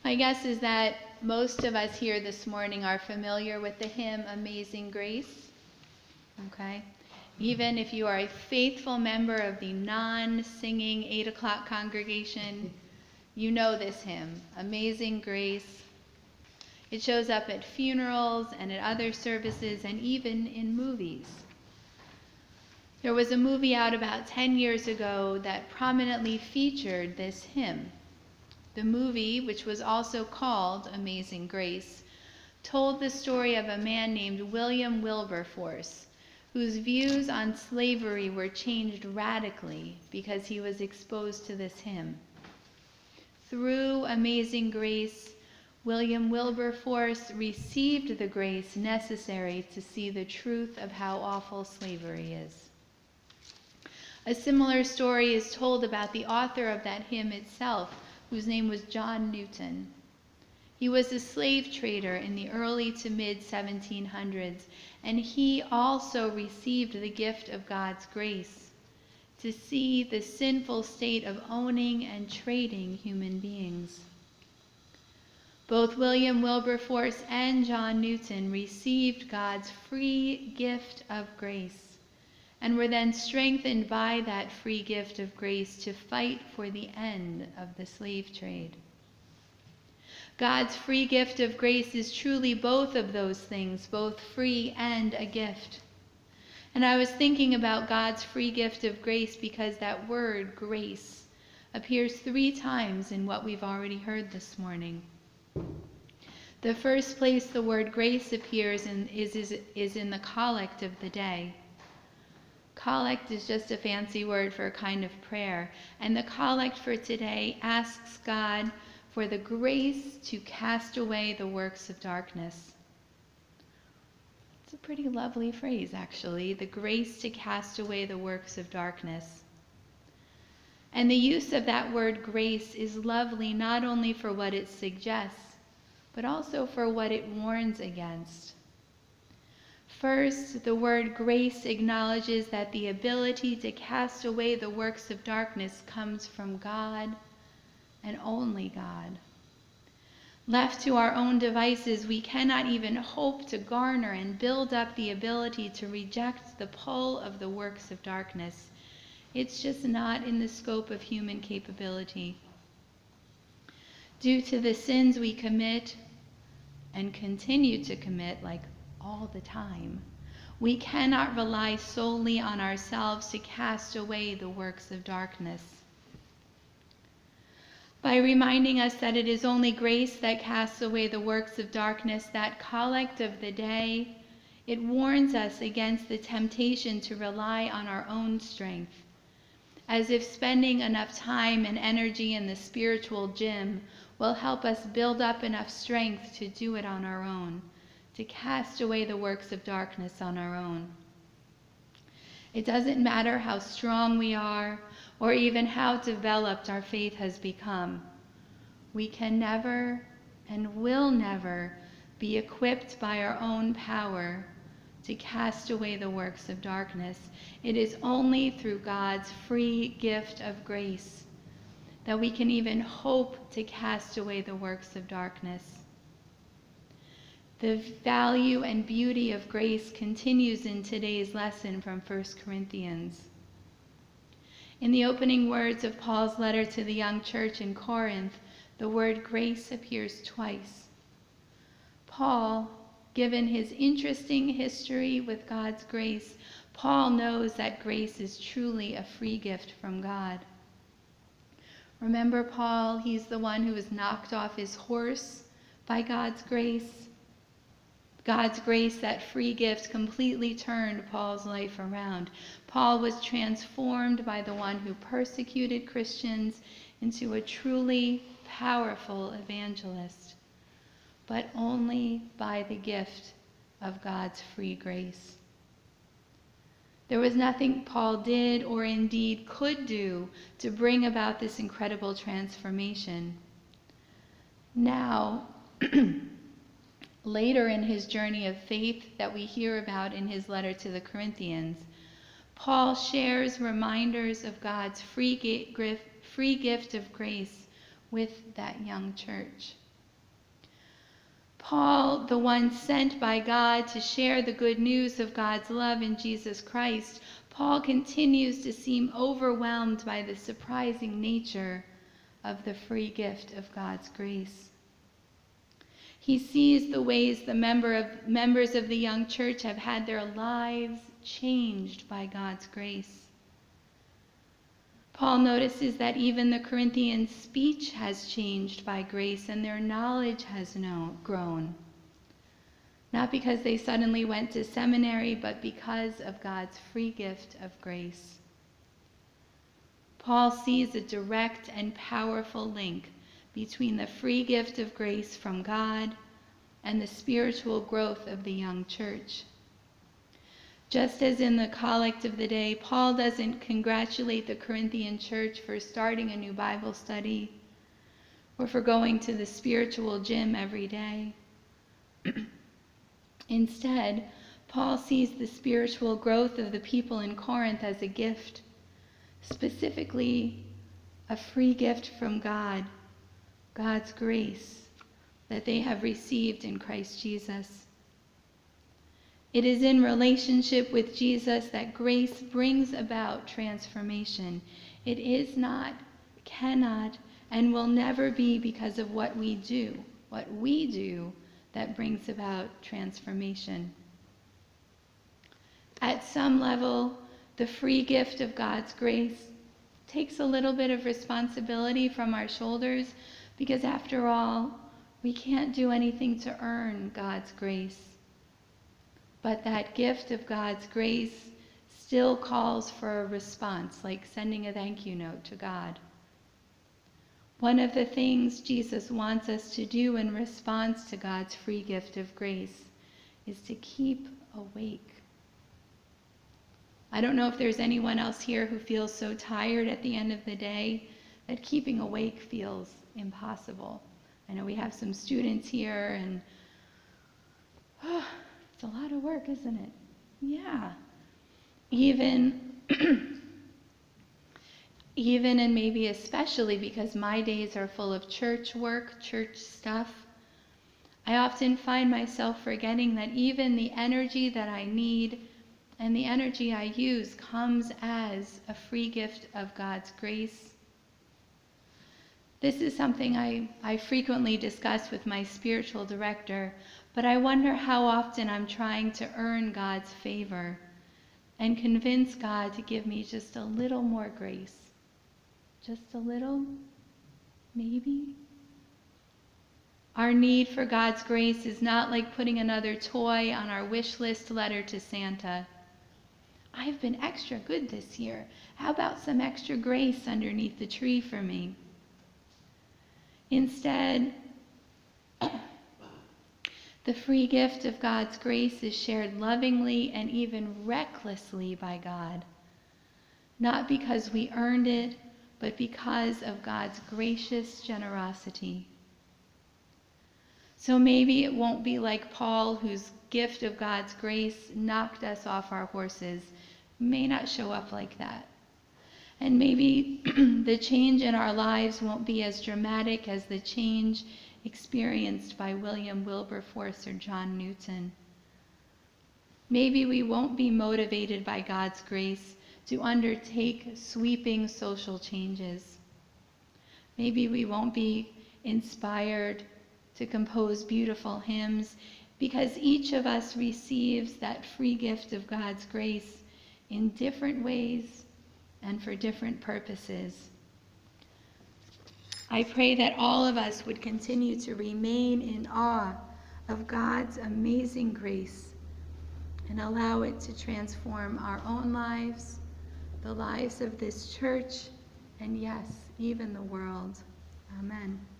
My guess is that most of us here this morning are familiar with the hymn Amazing Grace. Okay? Even if you are a faithful member of the non-singing 8 o'clock congregation, you know this hymn, Amazing Grace. It shows up at funerals and at other services and even in movies. There was a movie out about 10 years ago that prominently featured this hymn. The movie, which was also called Amazing Grace, told the story of a man named William Wilberforce, whose views on slavery were changed radically because he was exposed to this hymn. Through Amazing Grace, William Wilberforce received the grace necessary to see the truth of how awful slavery is. A similar story is told about the author of that hymn itself, whose name was John Newton. He was a slave trader in the early to mid-1700s, and he also received the gift of God's grace to see the sinful state of owning and trading human beings. Both William Wilberforce and John Newton received God's free gift of grace and were then strengthened by that free gift of grace to fight for the end of the slave trade. God's free gift of grace is truly both of those things, both free and a gift. And I was thinking about God's free gift of grace because that word, grace, appears 3 times in what we've already heard this morning. The first place the word grace appears is in the collect of the day. Collect is just a fancy word for a kind of prayer, and the collect for today asks God for the grace to cast away the works of darkness. It's a pretty lovely phrase, actually, the grace to cast away the works of darkness. And the use of that word grace is lovely not only for what it suggests, but also for what it warns against. First, the word grace acknowledges that the ability to cast away the works of darkness comes from God and only God. Left to our own devices, we cannot even hope to garner and build up the ability to reject the pull of the works of darkness. It's just not in the scope of human capability. Due to the sins we commit and continue to commit, like all the time, we cannot rely solely on ourselves to cast away the works of darkness. By reminding us that it is only grace that casts away the works of darkness, that collect of the day, it warns us against the temptation to rely on our own strength, as if spending enough time and energy in the spiritual gym will help us build up enough strength to do it on our own, to cast away the works of darkness on our own. It doesn't matter how strong we are or even how developed our faith has become. We can never and will never be equipped by our own power to cast away the works of darkness. It is only through God's free gift of grace that we can even hope to cast away the works of darkness. The value and beauty of grace continues in today's lesson from 1 Corinthians. In the opening words of Paul's letter to the young church in Corinth, the word grace appears twice. Paul, given his interesting history with God's grace, Paul knows that grace is truly a free gift from God. Remember Paul, he's the one who was knocked off his horse by God's grace. God's grace, that free gift, completely turned Paul's life around. Paul was transformed by the one who persecuted Christians into a truly powerful evangelist, but only by the gift of God's free grace. There was nothing Paul did or indeed could do to bring about this incredible transformation. Now, later in his journey of faith that we hear about in his letter to the Corinthians, Paul shares reminders of God's free gift of grace with that young church. Paul, the one sent by God to share the good news of God's love in Jesus Christ, Paul continues to seem overwhelmed by the surprising nature of the free gift of God's grace. He sees the ways the members of the young church have had their lives changed by God's grace. Paul notices that even the Corinthians' speech has changed by grace and their knowledge has grown. Not because they suddenly went to seminary, but because of God's free gift of grace. Paul sees a direct and powerful link between the free gift of grace from God and the spiritual growth of the young church. Just as in the collect of the day, Paul doesn't congratulate the Corinthian church for starting a new Bible study or for going to the spiritual gym every day. Instead, Paul sees the spiritual growth of the people in Corinth as a gift, specifically a free gift from God, God's grace that they have received in Christ Jesus. It is in relationship with Jesus that grace brings about transformation. It is not, cannot, and will never be because of what we do that brings about transformation. At some level, the free gift of God's grace takes a little bit of responsibility from our shoulders because after all, we can't do anything to earn God's grace. But that gift of God's grace still calls for a response, like sending a thank you note to God. One of the things Jesus wants us to do in response to God's free gift of grace is to keep awake. I don't know if there's anyone else here who feels so tired at the end of the day that keeping awake feels impossible. I know we have some students here, and it's a lot of work, isn't it? Yeah. Even and maybe especially because my days are full of church work, church stuff, I often find myself forgetting that even the energy that I need and the energy I use comes as a free gift of God's grace. This is something I frequently discuss with my spiritual director, but I wonder how often I'm trying to earn God's favor and convince God to give me just a little more grace. Just a little, maybe. Our need for God's grace is not like putting another toy on our wish list letter to Santa. I've been extra good this year. How about some extra grace underneath the tree for me? Instead, the free gift of God's grace is shared lovingly and even recklessly by God, not because we earned it, but because of God's gracious generosity. So maybe it won't be like Paul, whose gift of God's grace knocked us off our horses. It may not show up like that. And maybe the change in our lives won't be as dramatic as the change experienced by William Wilberforce or John Newton. Maybe we won't be motivated by God's grace to undertake sweeping social changes. Maybe we won't be inspired to compose beautiful hymns because each of us receives that free gift of God's grace in different ways and for different purposes. I pray that all of us would continue to remain in awe of God's amazing grace and allow it to transform our own lives, the lives of this church, and yes, even the world. Amen.